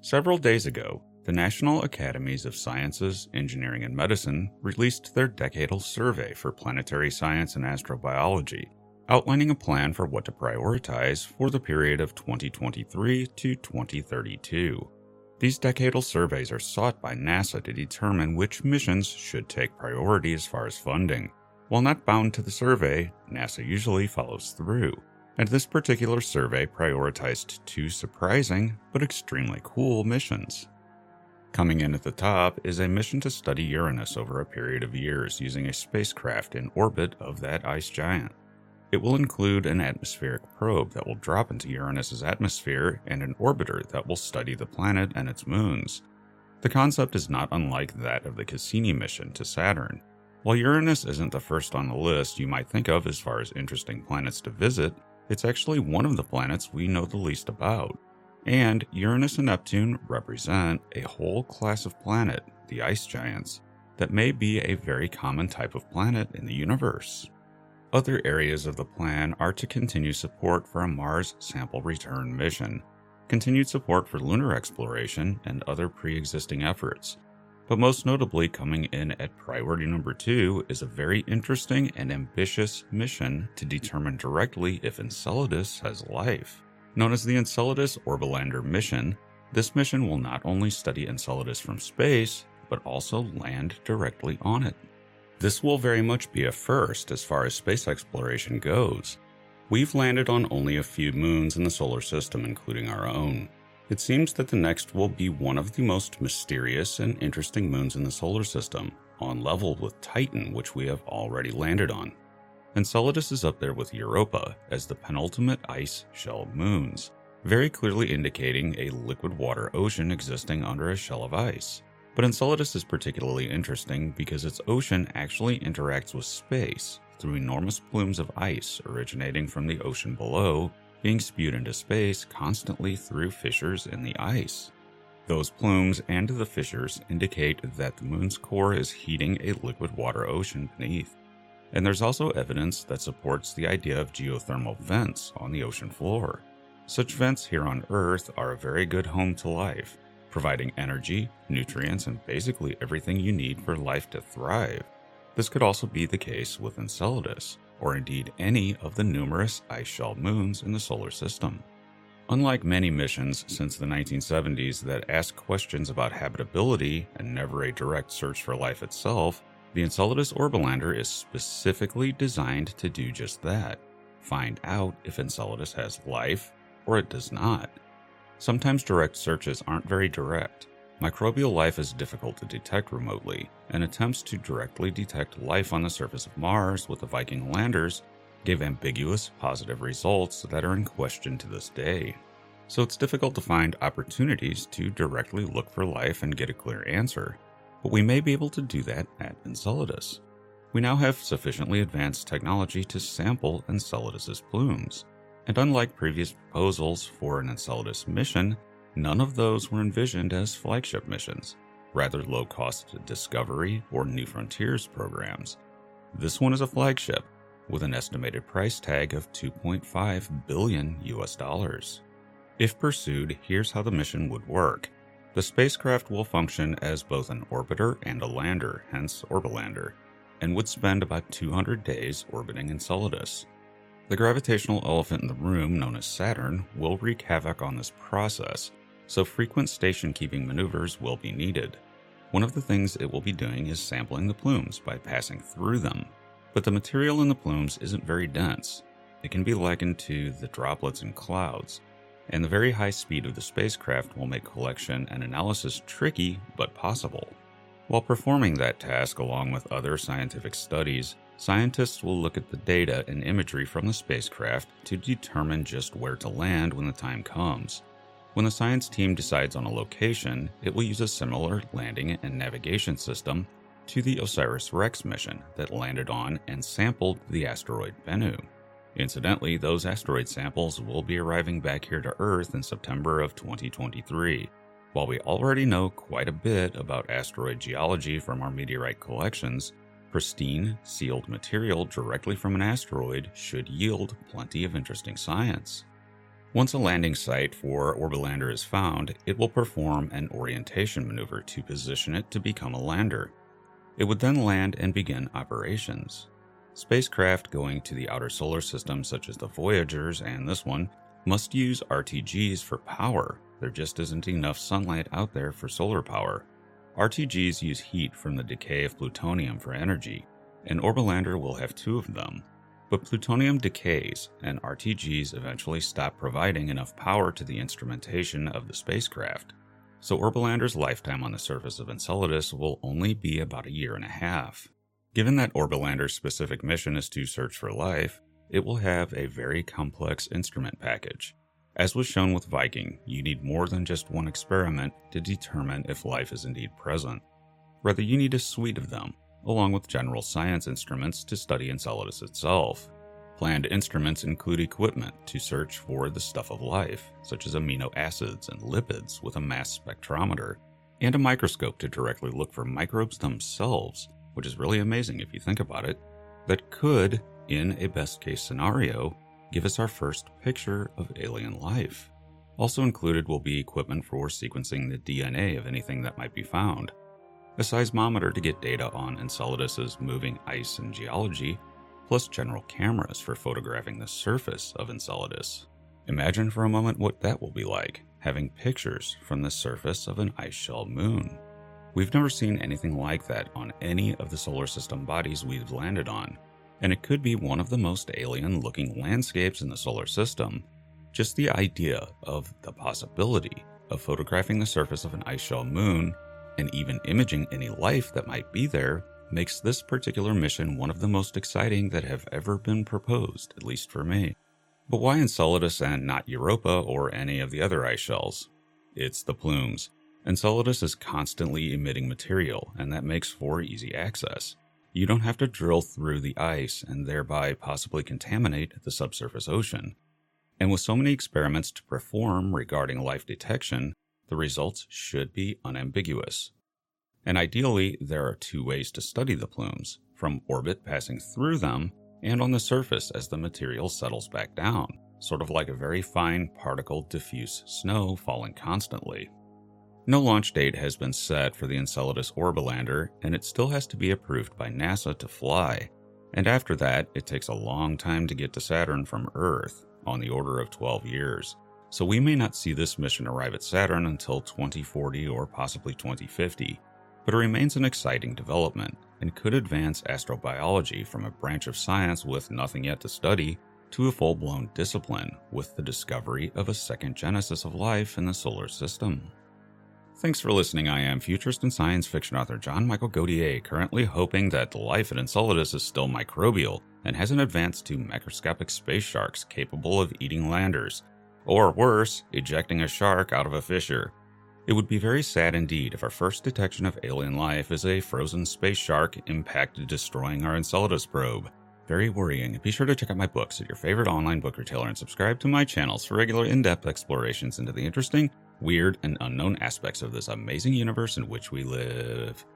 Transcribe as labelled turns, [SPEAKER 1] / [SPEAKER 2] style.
[SPEAKER 1] Several days ago, the National Academies of Sciences, Engineering, and Medicine released their decadal survey for planetary science and astrobiology, outlining a plan for what to prioritize for the period of 2023 to 2032. These decadal surveys are sought by NASA to determine which missions should take priority as far as funding. While not bound to the survey, NASA usually follows through, and this particular survey prioritized two surprising but extremely cool missions. Coming in at the top is a mission to study Uranus over a period of years using a spacecraft in orbit of that ice giant. It will include an atmospheric probe that will drop into Uranus's atmosphere and an orbiter that will study the planet and its moons. The concept is not unlike that of the Cassini mission to Saturn. While Uranus isn't the first on the list you might think of as far as interesting planets to visit, it's actually one of the planets we know the least about. And Uranus and Neptune represent a whole class of planet, the ice giants, that may be a very common type of planet in the universe. Other areas of the plan are to continue support for a Mars sample return mission, continued support for lunar exploration, and other pre-existing efforts. But most notably coming in at priority number 2 is a very interesting and ambitious mission to determine directly if Enceladus has life. Known as the Enceladus Orbilander mission, this mission will not only study Enceladus from space, but also land directly on it. This will very much be a first as far as space exploration goes. We've landed on only a few moons in the solar system, including our own. It seems that the next will be one of the most mysterious and interesting moons in the solar system, on level with Titan, which we have already landed on. Enceladus is up there with Europa as the penultimate ice shell moons, very clearly indicating a liquid water ocean existing under a shell of ice. But Enceladus is particularly interesting because its ocean actually interacts with space through enormous plumes of ice originating from the ocean below, being spewed into space constantly through fissures in the ice. Those plumes and the fissures indicate that the moon's core is heating a liquid water ocean beneath. And there's also evidence that supports the idea of geothermal vents on the ocean floor. Such vents here on Earth are a very good home to life, providing energy, nutrients, and basically everything you need for life to thrive. This could also be the case with Enceladus, or indeed any of the numerous ice shell moons in the solar system. Unlike many missions since the 1970s that ask questions about habitability and never a direct search for life itself, the Enceladus Orbilander is specifically designed to do just that: find out if Enceladus has life or it does not. Sometimes direct searches aren't very direct. Microbial life is difficult to detect remotely, and attempts to directly detect life on the surface of Mars with the Viking landers gave ambiguous positive results that are in question to this day. So it's difficult to find opportunities to directly look for life and get a clear answer, but we may be able to do that at Enceladus. We now have sufficiently advanced technology to sample Enceladus's plumes, and unlike previous proposals for an Enceladus mission, none of those were envisioned as flagship missions, rather low-cost discovery or New Frontiers programs. This one is a flagship, with an estimated price tag of $2.5 billion. If pursued, here's how the mission would work. The spacecraft will function as both an orbiter and a lander, hence Orbilander, and would spend about 200 days orbiting Enceladus. The gravitational elephant in the room, known as Saturn, will wreak havoc on this process, so frequent station-keeping maneuvers will be needed. One of the things it will be doing is sampling the plumes by passing through them, but the material in the plumes isn't very dense. It can be likened to the droplets in clouds, and the very high speed of the spacecraft will make collection and analysis tricky but possible. While performing that task along with other scientific studies, scientists will look at the data and imagery from the spacecraft to determine just where to land when the time comes. When the science team decides on a location, it will use a similar landing and navigation system to the OSIRIS-REx mission that landed on and sampled the asteroid Bennu. Incidentally, those asteroid samples will be arriving back here to Earth in September of 2023. While we already know quite a bit about asteroid geology from our meteorite collections, pristine, sealed material directly from an asteroid should yield plenty of interesting science. Once a landing site for Orbolander is found, it will perform an orientation maneuver to position it to become a lander. It would then land and begin operations. Spacecraft going to the outer solar system, such as the Voyagers and this one, must use RTGs for power. There just isn't enough sunlight out there for solar power. RTGs use heat from the decay of plutonium for energy, and Orbolander will have 2 of them. But plutonium decays, and RTGs eventually stop providing enough power to the instrumentation of the spacecraft. So Orbolander's lifetime on the surface of Enceladus will only be about 1.5 years. Given that Orbolander's specific mission is to search for life, it will have a very complex instrument package. As was shown with Viking, you need more than just one experiment to determine if life is indeed present. Rather, you need a suite of them, along with general science instruments to study Enceladus itself. Planned instruments include equipment to search for the stuff of life, such as amino acids and lipids with a mass spectrometer, and a microscope to directly look for microbes themselves, which is really amazing if you think about it, that could, in a best-case scenario, give us our first picture of alien life. Also included will be equipment for sequencing the DNA of anything that might be found, a seismometer to get data on Enceladus's moving ice and geology, plus general cameras for photographing the surface of Enceladus. Imagine for a moment what that will be like, having pictures from the surface of an ice shell moon. We've never seen anything like that on any of the solar system bodies we've landed on, and it could be one of the most alien-looking landscapes in the solar system. Just the idea of the possibility of photographing the surface of an ice shell moon, and even imaging any life that might be there, makes this particular mission one of the most exciting that have ever been proposed, at least for me. But why Enceladus and not Europa or any of the other ice shells? It's the plumes. Enceladus is constantly emitting material, and that makes for easy access. You don't have to drill through the ice and thereby possibly contaminate the subsurface ocean. And with so many experiments to perform regarding life detection, the results should be unambiguous. And ideally, there are 2 ways to study the plumes, from orbit passing through them and on the surface as the material settles back down, sort of like a very fine particle diffuse snow falling constantly. No launch date has been set for the Enceladus Orbolander, and it still has to be approved by NASA to fly. And after that, it takes a long time to get to Saturn from Earth, on the order of 12 years. So we may not see this mission arrive at Saturn until 2040 or possibly 2050. But it remains an exciting development, and could advance astrobiology from a branch of science with nothing yet to study to a full-blown discipline with the discovery of a second genesis of life in the solar system. Thanks for listening. I am futurist and science fiction author John Michael Godier, currently hoping that life at Enceladus is still microbial and hasn't advanced to macroscopic space sharks capable of eating landers, or worse, ejecting a shark out of a fissure. It would be very sad indeed if our first detection of alien life is a frozen space shark impacted destroying our Enceladus probe. Very worrying. Be sure to check out my books at your favorite online book retailer and subscribe to my channels for regular in-depth explorations into the interesting, weird, and unknown aspects of this amazing universe in which we live.